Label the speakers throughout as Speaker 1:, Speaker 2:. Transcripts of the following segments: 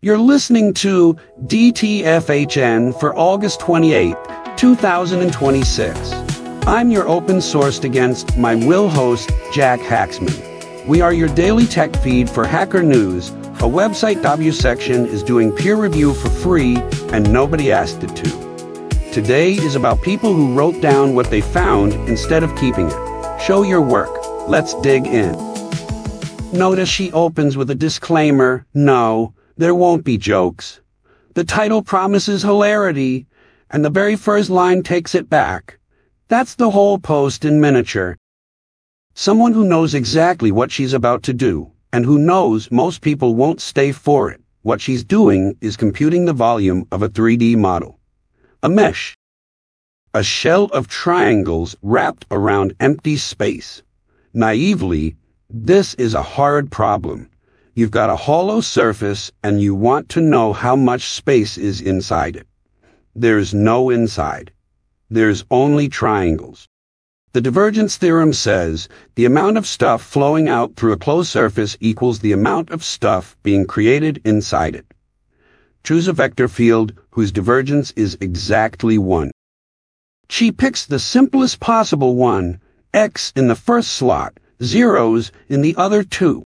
Speaker 1: You're listening to DTFHN for August 28, 2026. I'm your open-sourced against my will host, Jack Haxman. We are your daily tech feed for Hacker News. A website W-Section is doing peer review for free, and nobody asked it to. Today is about people who wrote down what they found instead of keeping it. Show your work. Let's dig in. Notice she opens with a disclaimer. No, there won't be jokes. The title promises hilarity, and the very first line takes it back. That's the whole post in miniature. Someone who knows exactly what she's about to do, and who knows most people won't stay for it. What she's doing is computing the volume of a 3D model. A mesh. A shell of triangles wrapped around empty space. Naively, this is a hard problem. You've got a hollow surface and you want to know how much space is inside it. There's no inside. There's only triangles. The divergence theorem says the amount of stuff flowing out through a closed surface equals the amount of stuff being created inside it. Choose a vector field whose divergence is exactly 1. She picks the simplest possible one, x in the first slot, zeros in the other 2.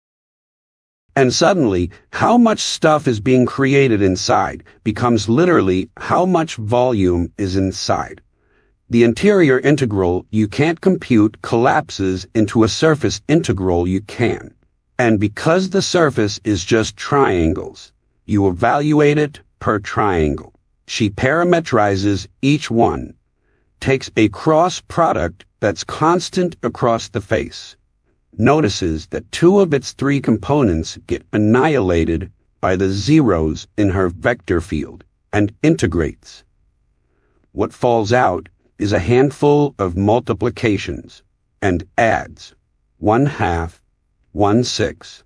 Speaker 1: And suddenly, how much stuff is being created inside becomes literally how much volume is inside. The interior integral you can't compute collapses into a surface integral you can. And because the surface is just triangles, you evaluate it per triangle. She parametrizes each one, takes a cross product that's constant across the face, notices that 2 of its 3 components get annihilated by the zeros in her vector field, and integrates. What falls out is a handful of multiplications, and adds 1/2, 1/6,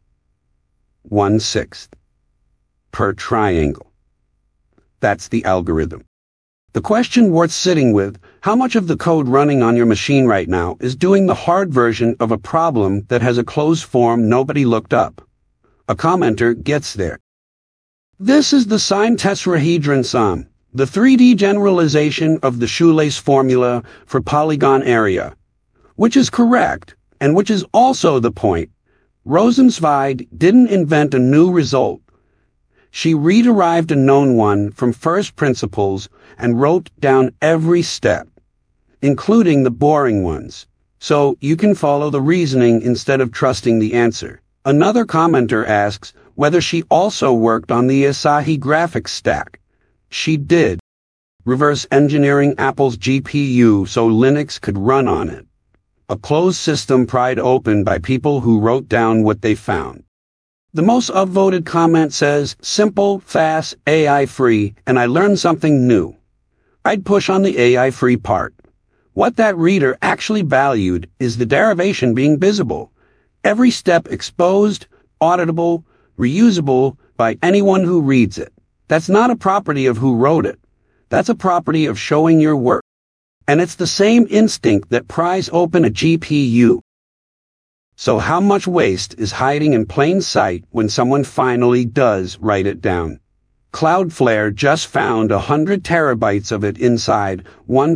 Speaker 1: 1/6 per triangle. That's the algorithm. The question worth sitting with: how much of the code running on your machine right now is doing the hard version of a problem that has a closed form nobody looked up? A commenter gets there. This is the sine tetrahedron sum, the 3D generalization of the shoelace formula for polygon area, which is correct, and which is also the point. Rosenzweig didn't invent a new result. She re-derived a known one from first principles and wrote down every step, including the boring ones, so you can follow the reasoning instead of trusting the answer. Another commenter asks whether she also worked on the Asahi graphics stack. She did. Reverse engineering Apple's GPU so Linux could run on it. A closed system pried open by people who wrote down what they found. The most upvoted comment says, simple, fast, AI-free, and I learned something new. I'd push on the AI-free part. What that reader actually valued is the derivation being visible. Every step exposed, auditable, reusable by anyone who reads it. That's not a property of who wrote it. That's a property of showing your work. And it's the same instinct that pries open a GPU. So how much waste is hiding in plain sight when someone finally does write it down? Cloudflare just found 100 terabytes of it inside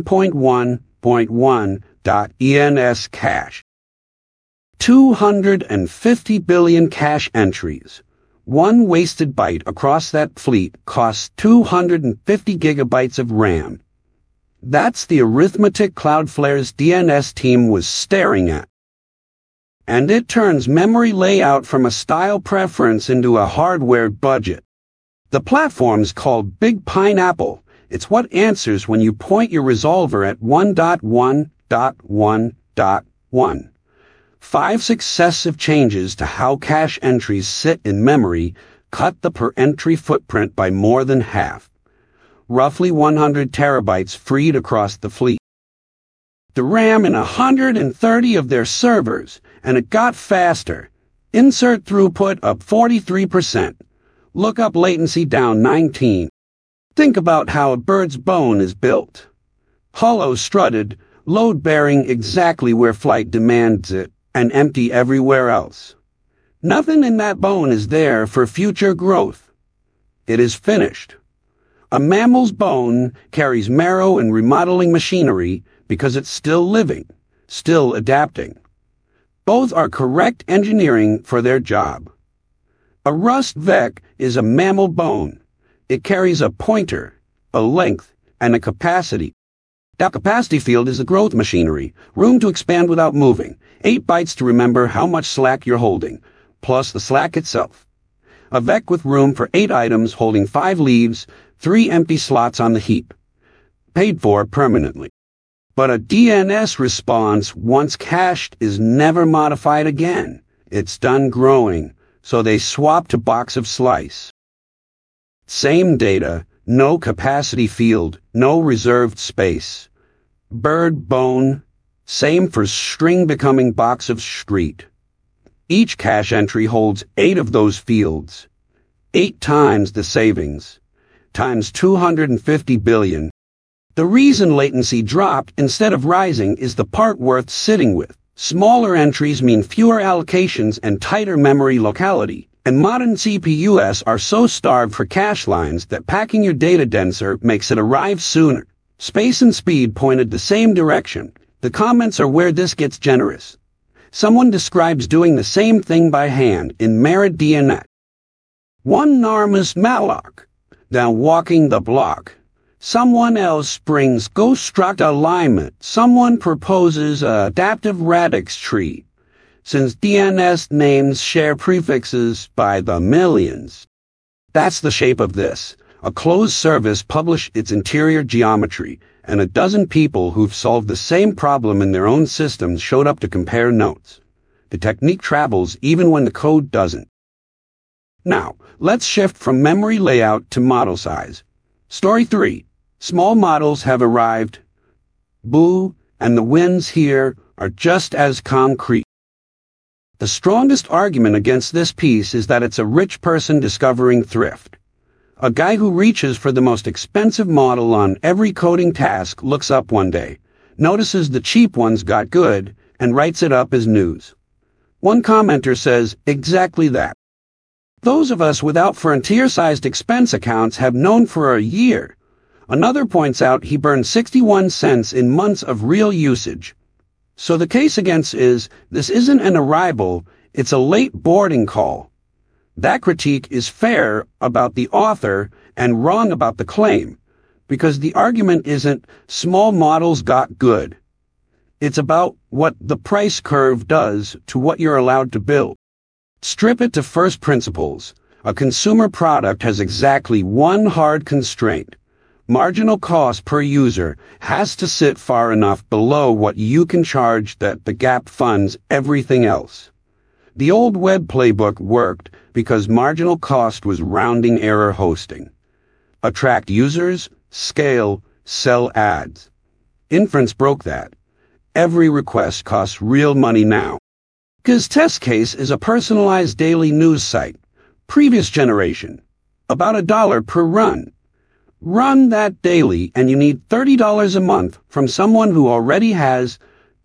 Speaker 1: 1.1.1.ENS cache. 250 billion cache entries. One wasted byte across that fleet costs 250 gigabytes of RAM. That's the arithmetic Cloudflare's DNS team was staring at. And it turns memory layout from a style preference into a hardware budget. The platform's called Big Pineapple. It's what answers when you point your resolver at 1.1.1.1. 5 successive changes to how cache entries sit in memory cut the per-entry footprint by more than half. Roughly 100 terabytes freed across the fleet. The RAM in 130 of their servers, and it got faster. Insert throughput up 43%. Lookup latency down 19. Think about how a bird's bone is built. Hollow strutted, load-bearing exactly where flight demands it, and empty everywhere else. Nothing in that bone is there for future growth. it is finished. A mammal's bone carries marrow and remodeling machinery because it's still living, still adapting. Both are correct engineering for their job. A rust vec is a mammal bone. It carries a pointer, a length, and a capacity. That capacity field is the growth machinery, room to expand without moving, 8 bytes to remember how much slack you're holding, plus the slack itself. A vec with room for 8 items holding 5 leaves, 3 empty slots on the heap. Paid for permanently. But a DNS response, once cached, is never modified again. It's done growing, so they swap to box of slice. Same data, no capacity field, no reserved space. Bird bone, same for string becoming box of street. Each cache entry holds 8 of those fields. 8 times the savings, times 250 billion. The reason latency dropped instead of rising is the part worth sitting with. Smaller entries mean fewer allocations and tighter memory locality, and modern CPUs are so starved for cache lines that packing your data denser makes it arrive sooner. Space and speed pointed the same direction. The comments are where this gets generous. Someone describes doing the same thing by hand in MariaDNS. One Narmus Malloc, now walking the block. Someone else springs ghost struct alignment. Someone proposes a adaptive radix tree, since DNS names share prefixes by the millions. That's the shape of this. A closed service published its interior geometry, and a dozen people who've solved the same problem in their own systems showed up to compare notes. The technique travels even when the code doesn't. Now, let's shift from memory layout to model size. Story 3. Small models have arrived. Boo, and the wins here are just as concrete. The strongest argument against this piece is that it's a rich person discovering thrift. A guy who reaches for the most expensive model on every coding task looks up one day, notices the cheap ones got good, and writes it up as news. One commenter says exactly that. Those of us without frontier-sized expense accounts have known for a year. Another points out he burned 61 cents in months of real usage. So the case against is, this isn't an arrival, it's a late boarding call. That critique is fair about the author and wrong about the claim, because the argument isn't small models got good. It's about what the price curve does to what you're allowed to build. Strip it to first principles. A consumer product has exactly one hard constraint. Marginal cost per user has to sit far enough below what you can charge that the gap funds everything else. The old web playbook worked because marginal cost was rounding error hosting. Attract users, scale, sell ads. Inference broke that. Every request costs real money now. Because test case is a personalized daily news site. Previous generation. About $1 per run. Run that daily and you need $30 a month from someone who already has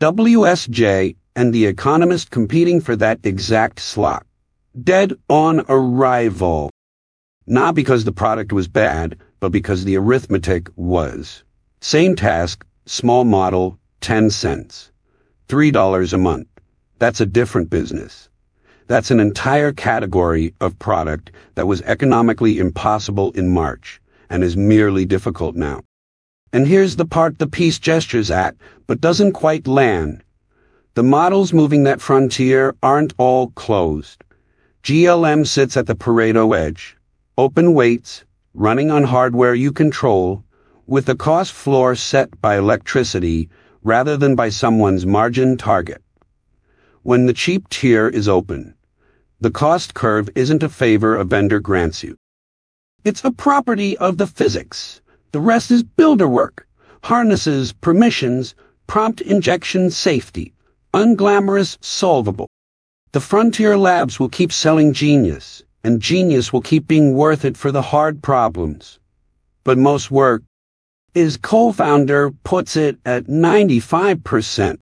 Speaker 1: WSJ and The Economist competing for that exact slot. Dead on arrival. Not because the product was bad, but because the arithmetic was. Same task, small model, 10 cents. $3 a month. That's a different business. That's an entire category of product that was economically impossible in March and is merely difficult now. And here's the part the piece gestures at, but doesn't quite land. The models moving that frontier aren't all closed. GLM sits at the Pareto edge. Open weights, running on hardware you control, with the cost floor set by electricity rather than by someone's margin target. When the cheap tier is open, the cost curve isn't a favor a vendor grants you. It's a property of the physics. The rest is builder work, harnesses, permissions, prompt injection safety, unglamorous, solvable. The frontier labs will keep selling genius, and genius will keep being worth it for the hard problems. But most work, his co-founder puts it at 95%.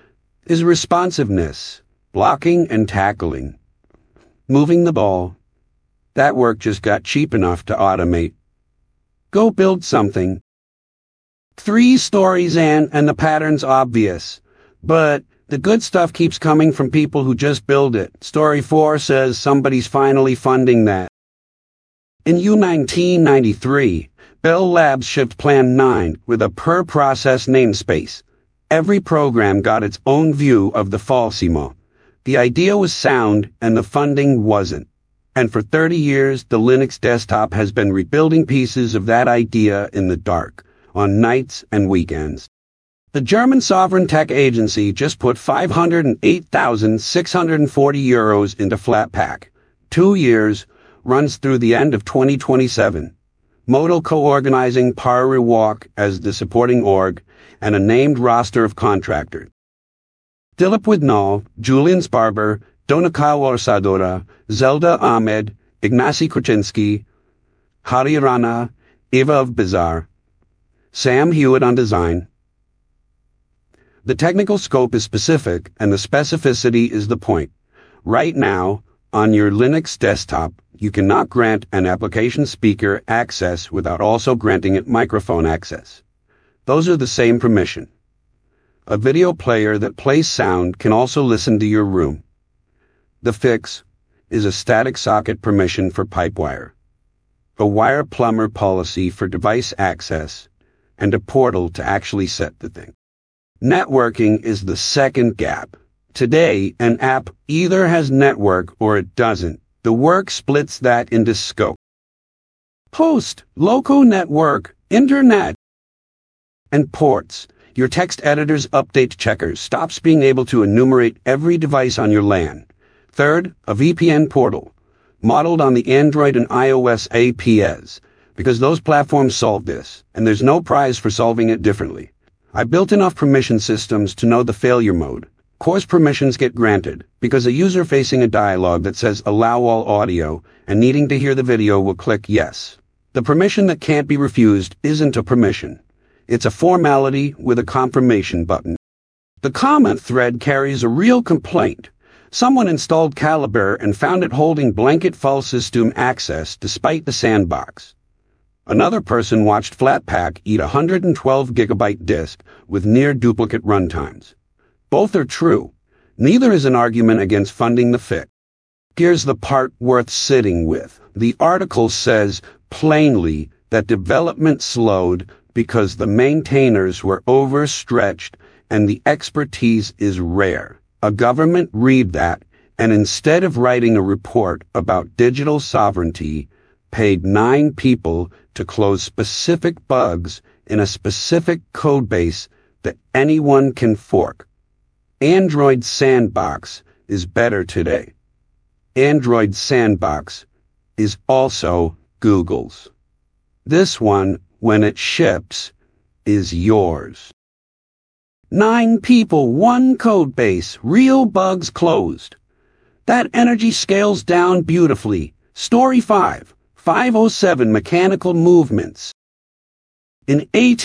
Speaker 1: Is responsiveness, blocking and tackling, moving the ball, That work just got cheap enough to automate. Go build something. 3 stories and the pattern's obvious. But the good stuff keeps coming from people who just build it. Story 4 says somebody's finally funding that. In 1993, Bell Labs shipped Plan 9 with a per-process namespace. Every program got its own view of the Falsimo. The idea was sound and the funding wasn't. And for 30 years, the Linux desktop has been rebuilding pieces of that idea in the dark, on nights and weekends. The German Sovereign Tech Agency just put 508,640 euros into Flatpak. 2 years, runs through the end of 2027. Modal co-organizing Parariwalk as the supporting org, and a named roster of contractors. Dilip Widnall, Julian Sparber, Donakal Orsadora, Zelda Ahmed, Ignacy Krasinski, Hari Rana, Eva of Bizarre, Sam Hewitt on design. The technical scope is specific, and the specificity is the point. Right now, on your Linux desktop, you cannot grant an application speaker access without also granting it microphone access. Those are the same permission. A video player that plays sound can also listen to your room. The fix is a static socket permission for Pipewire, a wire plumber policy for device access, and a portal to actually set the thing. Networking is the second gap. Today, an app either has network or it doesn't. The work splits that into scope. Host, local network, internet, and ports. Your text editor's update checker stops being able to enumerate every device on your LAN. Third, a VPN portal, modeled on the Android and iOS APIs, because those platforms solve this, and there's no prize for solving it differently. I built enough permission systems to know the failure mode. Coarse permissions get granted, because a user facing a dialog that says allow all audio and needing to hear the video will click yes. The permission that can't be refused isn't a permission. It's a formality with a confirmation button. The comment thread carries a real complaint. Someone installed Calibre and found it holding blanket file system access despite the sandbox. Another person watched Flatpak eat a 112-gigabyte disk with near-duplicate runtimes. Both are true. Neither is an argument against funding the fix. Here's the part worth sitting with. The article says plainly that development slowed because the maintainers were overstretched and the expertise is rare. A government read that, and instead of writing a report about digital sovereignty, paid 9 people to close specific bugs in a specific codebase that anyone can fork. Android Sandbox is better today. Android Sandbox is also Google's. This one, when it ships, is yours. 9 people, 1 codebase, real bugs closed. That energy scales down beautifully. Story 5, 507 mechanical movements. In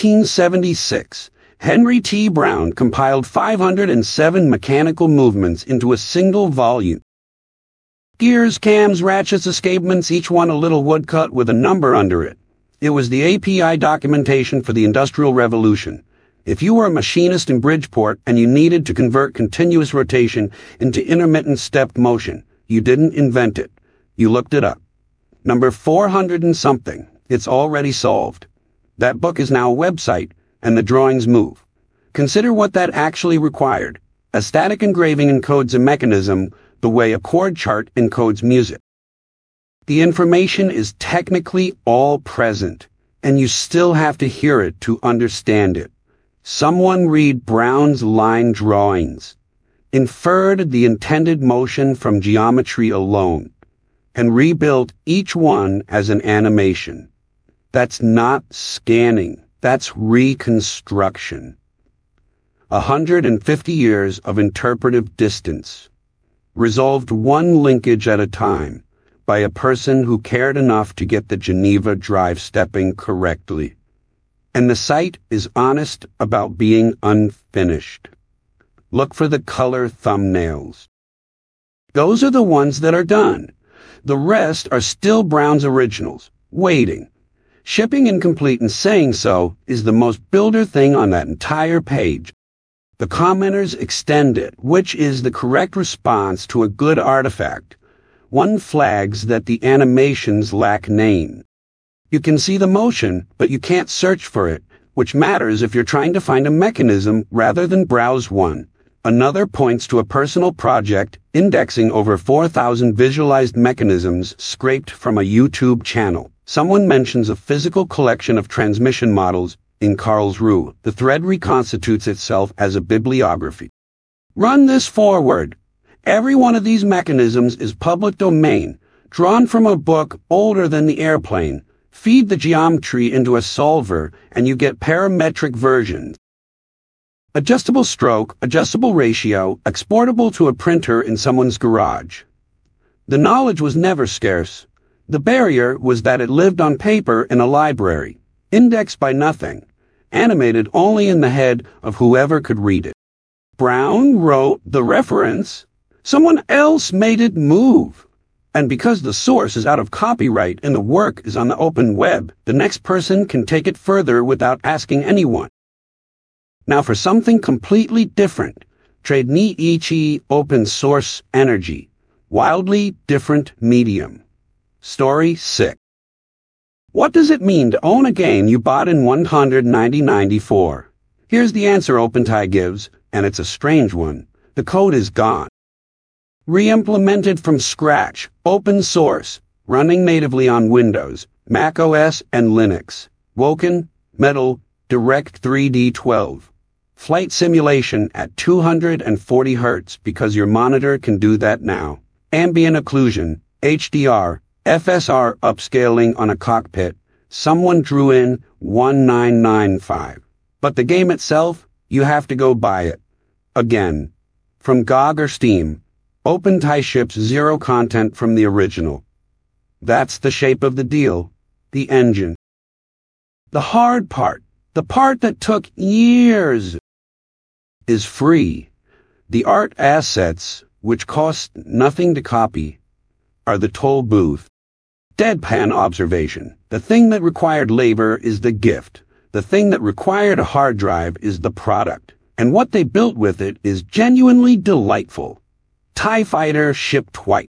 Speaker 1: 1876, Henry T. Brown compiled 507 mechanical movements into a single volume. Gears, cams, ratchets, escapements, each one a little woodcut with a number under it. It was the API documentation for the Industrial Revolution. If you were a machinist in Bridgeport and you needed to convert continuous rotation into intermittent stepped motion, you didn't invent it. You looked it up. Number 400 and something. It's already solved. That book is now a website, and the drawings move. Consider what that actually required. A static engraving encodes a mechanism the way a chord chart encodes music. The information is technically all present, and you still have to hear it to understand it. Someone read Brown's line drawings, inferred the intended motion from geometry alone, and rebuilt each one as an animation. That's not scanning. That's reconstruction. 150 years of interpretive distance, resolved one linkage at a time by a person who cared enough to get the Geneva drive stepping correctly. And the site is honest about being unfinished. Look for the color thumbnails. Those are the ones that are done. The rest are still Brown's originals, waiting. Shipping incomplete and saying so is the most builder thing on that entire page. The commenters extend it, which is the correct response to a good artifact. One flags that the animations lack name. You can see the motion, but you can't search for it, which matters if you're trying to find a mechanism rather than browse one. Another points to a personal project indexing over 4,000 visualized mechanisms scraped from a YouTube channel. Someone mentions a physical collection of transmission models in Karlsruhe. The thread reconstitutes itself as a bibliography. Run this forward. Every one of these mechanisms is public domain, drawn from a book older than the airplane. Feed the geometry into a solver and you get parametric versions. Adjustable stroke, adjustable ratio, exportable to a printer in someone's garage. The knowledge was never scarce. The barrier was that it lived on paper in a library, indexed by nothing, animated only in the head of whoever could read it. Brown wrote the reference. Someone else made it move. And because the source is out of copyright and the work is on the open web, the next person can take it further without asking anyone. Now for something completely different, trade Niichi open source energy, wildly different medium. Story 6. What does it mean to own a game you bought in 190.94? Here's the answer OpenTie gives, and it's a strange one. The code is gone. Re-implemented from scratch, open source, running natively on Windows, Mac OS, and Linux. Woken, Metal, Direct 3D 12. Flight simulation at 240 Hz because your monitor can do that now. Ambient occlusion, HDR, FSR upscaling on a cockpit. Someone drew in 1995. But the game itself, you have to go buy it. Again. From GOG or Steam. OpenTie ships zero content from the original. That's the shape of the deal. The engine. The hard part, the part that took years, is free. The art assets, which cost nothing to copy, are the toll booth. Deadpan observation. The thing that required labor is the gift. The thing that required a hard drive is the product. And what they built with it is genuinely delightful. TIE Fighter shipped twice.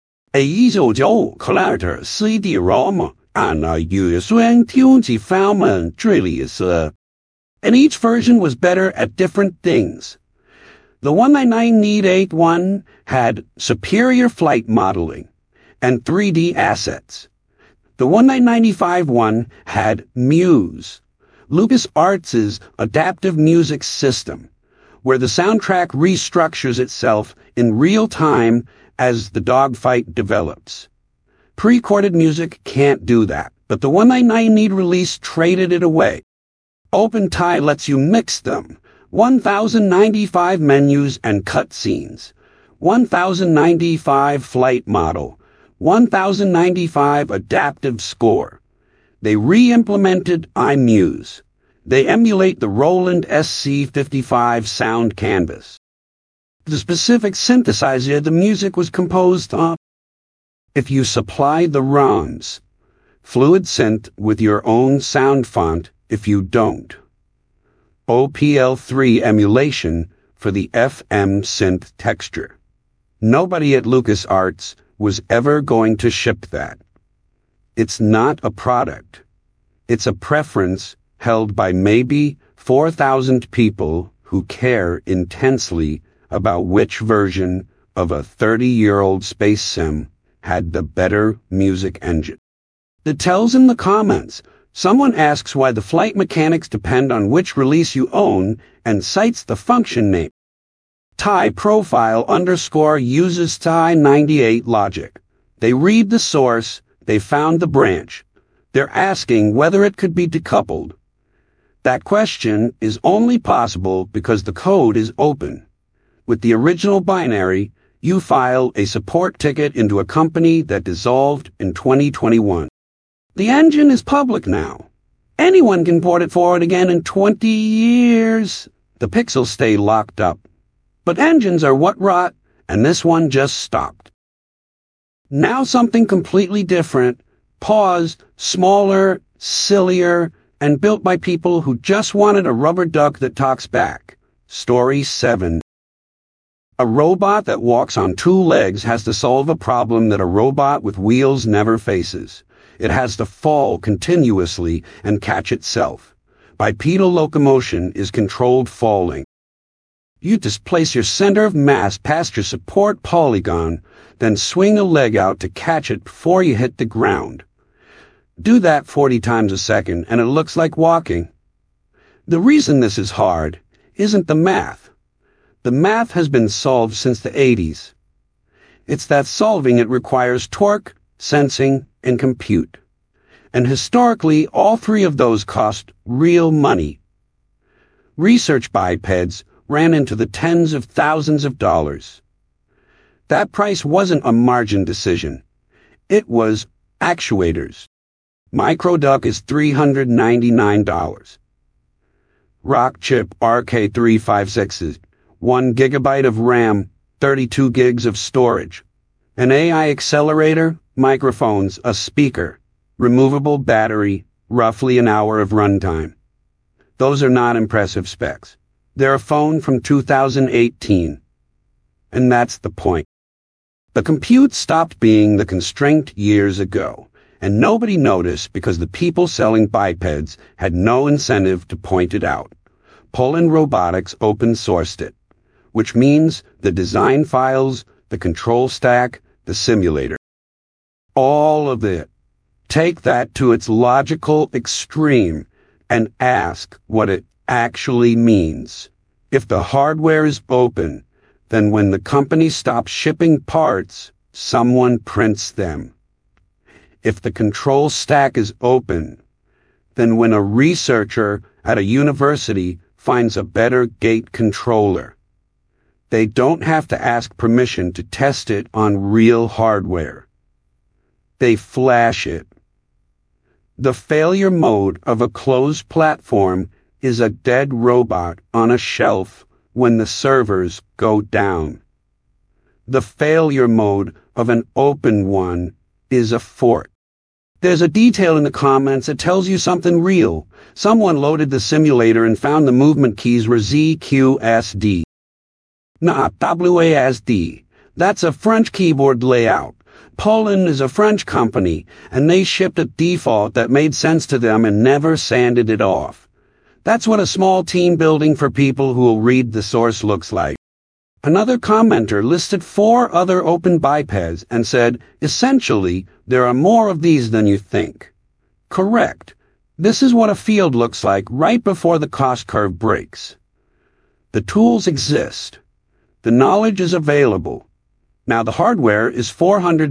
Speaker 1: 1995 Collector CD-ROM and a USB Tunzi Falman Trillius. And each version was better at different things. The 199.81 had superior flight modeling and 3D assets. The 1995 one had Muse, LucasArts' adaptive music system, where the soundtrack restructures itself in real time as the dogfight develops. Pre-recorded music can't do that, but the 199 release traded it away. OpenTie lets you mix them. 1095 menus and cutscenes. 1095 flight model. 1095 adaptive score. They re-implemented iMuse. They emulate the Roland SC55 sound canvas. The specific synthesizer the music was composed of. If you supply the ROMs, Fluid Synth with your own sound font if you don't. OPL3 emulation for the FM synth texture. Nobody at LucasArts was ever going to ship that. It's not a product. It's a preference held by maybe 4,000 people who care intensely about which version of a 30-year-old space sim had the better music engine. The tells in the comments. Someone asks why the flight mechanics depend on which release you own and cites the function name. TIE profile _ uses TIE 98 logic. They read the source, they found the branch. They're asking whether it could be decoupled. That question is only possible because the code is open. With the original binary, you file a support ticket into a company that dissolved in 2021. The engine is public now. Anyone can port it forward again in 20 years. The pixels stay locked up. But engines are what rot, and this one just stopped. Now something completely different, paused, smaller, sillier, and built by people who just wanted a rubber duck that talks back. Story 7. A robot that walks on 2 legs has to solve a problem that a robot with wheels never faces. It has to fall continuously and catch itself. Bipedal locomotion is controlled falling. You displace your center of mass past your support polygon, then swing a leg out to catch it before you hit the ground. Do that 40 times a second and it looks like walking. The reason this is hard isn't the math. The math has been solved since the 80s. It's that solving it requires torque, sensing, and compute. And historically, all 3 of those cost real money. Research bipeds ran into the tens of thousands of dollars. That price wasn't a margin decision. It was actuators. Microduck is $399. Rockchip RK356 is 1 gigabyte of RAM, 32 gigs of storage. An AI accelerator, microphones, a speaker, removable battery, roughly an hour of runtime. Those are not impressive specs. They're a phone from 2018. And that's the point. The compute stopped being the constraint years ago, and nobody noticed because the people selling bipeds had no incentive to point it out. Poland Robotics open-sourced it, which means the design files, the control stack, the simulator. All of it. Take that to its logical extreme and ask what it actually means. If the hardware is open, then when the company stops shipping parts, someone prints them. If the control stack is open, then when a researcher at a university finds a better gate controller, they don't have to ask permission to test it on real hardware. They flash it. The failure mode of a closed platform is a dead robot on a shelf when the servers go down. The failure mode of an open one is a fork. There's a detail in the comments that tells you something real. Someone loaded the simulator and found the movement keys were ZQSD. Not WASD. That's a French keyboard layout. Poland is a French company, and they shipped a default that made sense to them and never sanded it off. That's what a small team building for people who will read the source looks like. Another commenter listed 4 other open bipeds and said, essentially, there are more of these than you think. Correct. This is what a field looks like right before the cost curve breaks. The tools exist. The knowledge is available. Now the hardware is $400.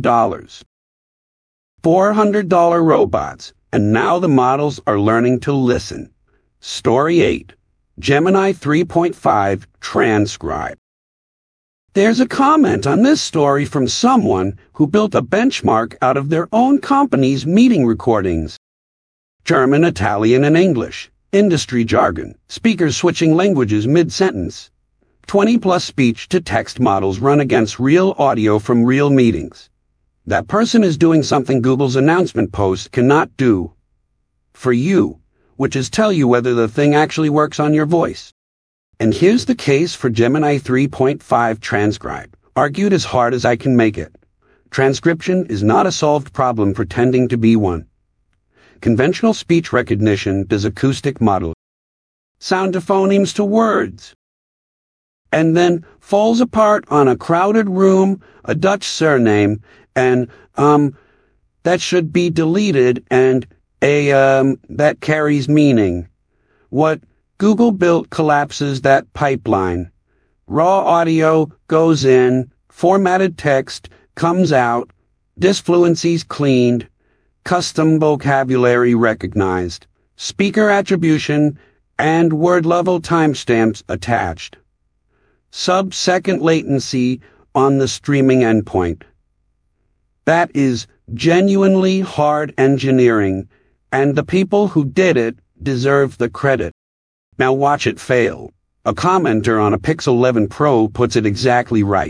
Speaker 1: $400 robots, and now the models are learning to listen. Story 8. Gemini 3.5 Transcribe. There's a comment on this story from someone who built a benchmark out of their own company's meeting recordings. German, Italian, and English. Industry jargon. Speakers switching languages mid-sentence. 20-plus speech-to-text models run against real audio from real meetings. That person is doing something Google's announcement post cannot do for you, which is tell you whether the thing actually works on your voice. And here's the case for Gemini 3.5 Transcribe, argued as hard as I can make it. Transcription is not a solved problem pretending to be one. Conventional speech recognition does acoustic model, sound to phonemes to words, and then falls apart on a crowded room, a Dutch surname, and, that should be deleted, and that carries meaning. What Google built collapses that pipeline. Raw audio goes in, formatted text comes out, disfluencies cleaned, custom vocabulary recognized, speaker attribution, and word-level timestamps attached. Sub-second latency on the streaming endpoint. That is genuinely hard engineering, and the people who did it deserve the credit. Now watch it fail. A commenter on a Pixel 11 Pro puts it exactly right.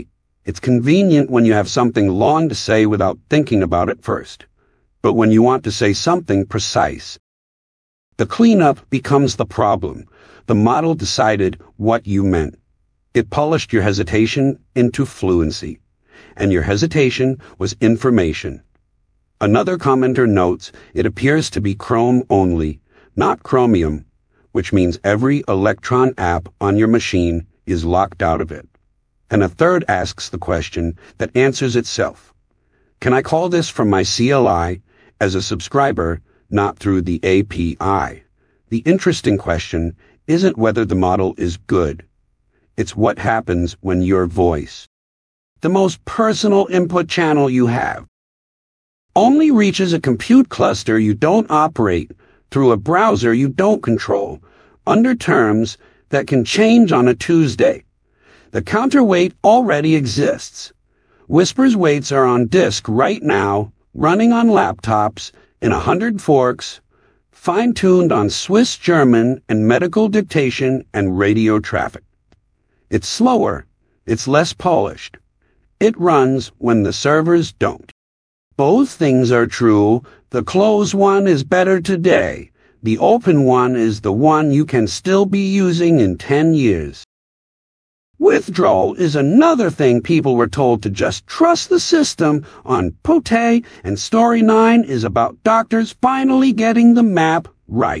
Speaker 1: It's convenient when you have something long to say without thinking about it first. But when you want to say something precise, the cleanup becomes the problem. The model decided what you meant. It polished your hesitation into fluency. And your hesitation was information. Another commenter notes it appears to be Chrome only, not Chromium, which means every Electron app on your machine is locked out of it. And a third asks the question that answers itself. Can I call this from my CLI as a subscriber, not through the API? The interesting question isn't whether the model is good. It's what happens when your voice, the most personal input channel you have, only reaches a compute cluster you don't operate through a browser you don't control, under terms that can change on a Tuesday. The counterweight already exists. Whisper's weights are on disk right now, running on laptops in 100 forks, fine-tuned on Swiss German and medical dictation and radio traffic. It's slower, it's less polished. It runs when the servers don't. Both things are true. The closed one is better today. The open one is the one you can still be using in 10 years. Withdrawal is another thing people were told to just trust the system on Pote, and Story 9 is about doctors finally getting the map right.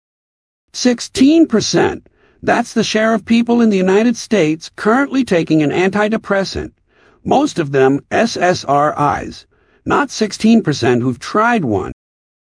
Speaker 1: 16%. That's the share of people in the United States currently taking an antidepressant, most of them SSRIs, not 16% who've tried one.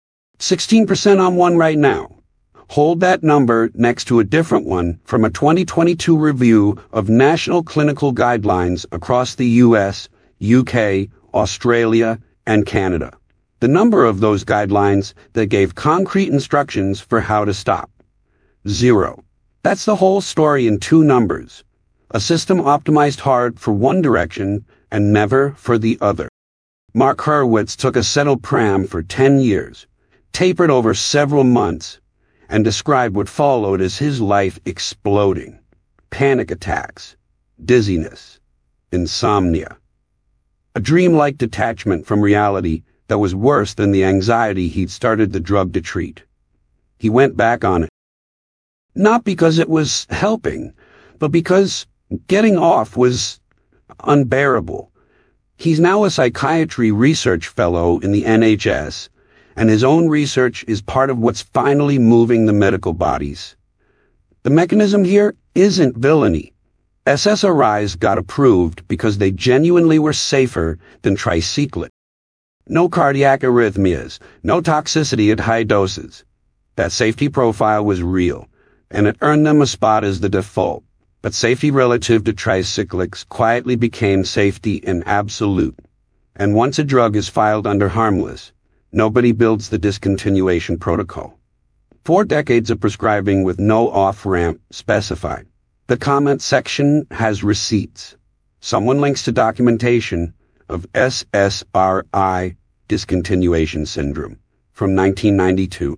Speaker 1: 16% on one right now. Hold that number next to a different one from a 2022 review of national clinical guidelines across the US, UK, Australia, and Canada. The number of those guidelines that gave concrete instructions for how to stop. 0. That's the whole story in 2 numbers. A system optimized hard for one direction and never for the other. Mark Hurwitz took acetalopram for 10 years, tapered over several months, and described what followed as his life exploding. Panic attacks, dizziness, insomnia. A dreamlike detachment from reality that was worse than the anxiety he'd started the drug to treat. He went back on it. Not because it was helping, but because getting off was unbearable. He's now a psychiatry research fellow in the NHS, and his own research is part of what's finally moving the medical bodies. The mechanism here isn't villainy. SSRIs got approved because they genuinely were safer than tricyclic. No cardiac arrhythmias, no toxicity at high doses. That safety profile was real, and it earned them a spot as the default. But safety relative to tricyclics quietly became safety in absolute. And once a drug is filed under harmless, nobody builds the discontinuation protocol. 4 decades of prescribing with no off-ramp specified. The comment section has receipts. Someone links to documentation of SSRI discontinuation syndrome from 1992.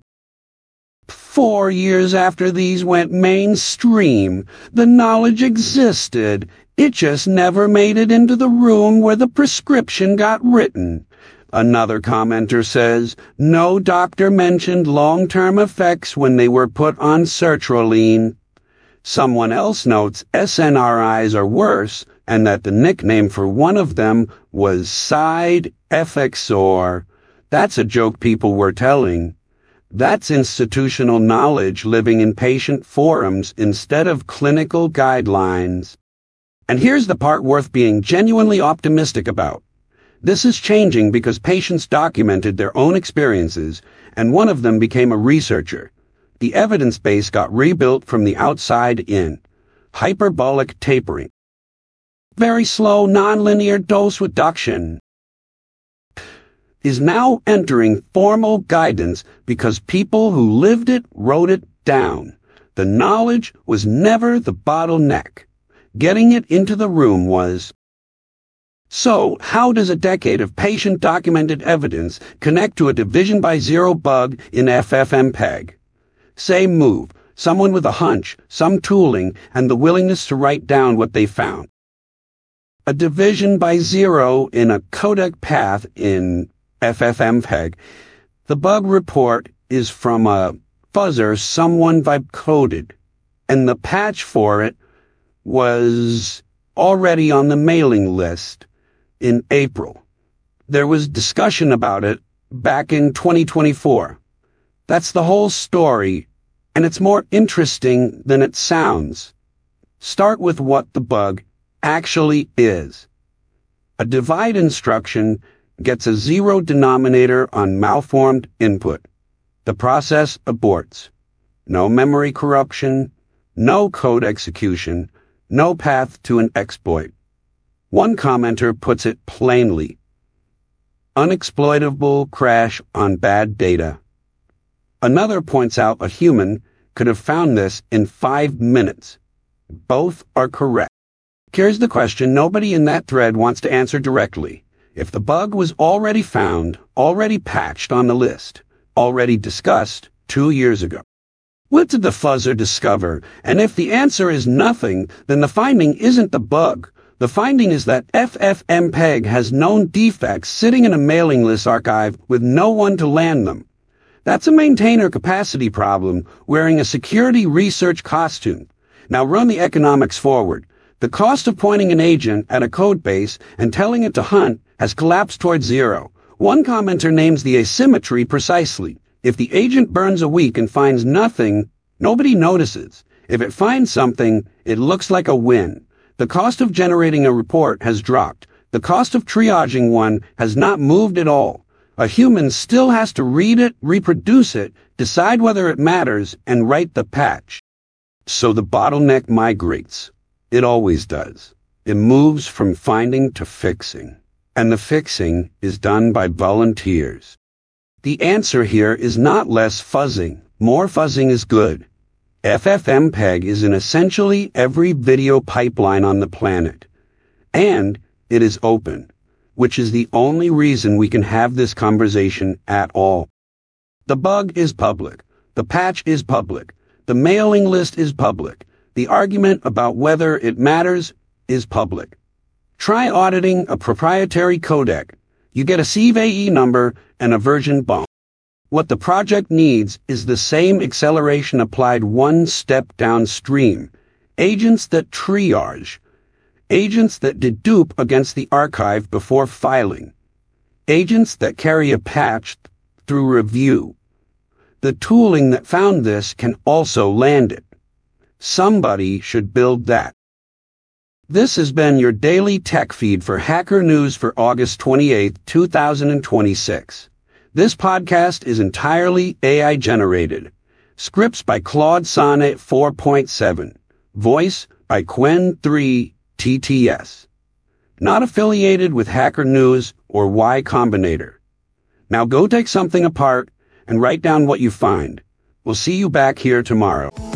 Speaker 1: 4 years after these went mainstream, the knowledge existed. It just never made it into the room where the prescription got written. Another commenter says, no doctor mentioned long-term effects when they were put on sertraline. Someone else notes SNRIs are worse, and that the nickname for one of them was side effexor. That's a joke people were telling. That's institutional knowledge living in patient forums instead of clinical guidelines. And here's the part worth being genuinely optimistic about. This is changing because patients documented their own experiences, and one of them became a researcher. The evidence base got rebuilt from the outside in. Hyperbolic tapering. Very slow nonlinear dose reduction is now entering formal guidance because people who lived it wrote it down. The knowledge was never the bottleneck. Getting it into the room was. So, how does a decade of patient-documented evidence connect to a division by zero bug in FFmpeg? Same move, someone with a hunch, some tooling, and the willingness to write down what they found. a division by zero in a codec path in FFmpeg. The bug report is from a fuzzer someone vibe coded, and the patch for it was already on the mailing list in April. There was discussion about it back in 2024. That's the whole story, and it's more interesting than it sounds. Start with what the bug actually is. A divide instruction gets a zero denominator on malformed input. The process aborts. No memory corruption, no code execution, no path to an exploit. One commenter puts it plainly: unexploitable crash on bad data. Another points out a human could have found this in 5 minutes. Both are correct. Here's the question nobody in that thread wants to answer directly. If the bug was already found, already patched on the list, already discussed 2 years ago, what did the fuzzer discover? And if the answer is nothing, then the finding isn't the bug. The finding is that FFmpeg has known defects sitting in a mailing list archive with no one to land them. That's a maintainer capacity problem wearing a security research costume. Now run the economics forward. The cost of pointing an agent at a code base and telling it to hunt has collapsed towards zero. One commenter names the asymmetry precisely. If the agent burns a week and finds nothing, nobody notices. If it finds something, it looks like a win. The cost of generating a report has dropped. The cost of triaging one has not moved at all. A human still has to read it, reproduce it, decide whether it matters, and write the patch. So the bottleneck migrates. It always does. It moves from finding to fixing. And the fixing is done by volunteers. The answer here is not less fuzzing. More fuzzing is good. FFmpeg is in essentially every video pipeline on the planet. And it is open, which is the only reason we can have this conversation at all. The bug is public. The patch is public. The mailing list is public. The argument about whether it matters is public. Try auditing a proprietary codec. You get a CVE number and a version bump. What the project needs is the same acceleration applied one step downstream. Agents that triage. Agents that dedupe against the archive before filing. Agents that carry a patch through review. The tooling that found this can also land it. Somebody should build that. This has been your daily tech feed for Hacker News for August 28, 2026. This podcast is entirely AI generated. Scripts by Claude Sonnet 4.7. Voice by Qwen 3 TTS. Not affiliated with Hacker News or Y Combinator. Now go take something apart and write down what you find. We'll see you back here tomorrow.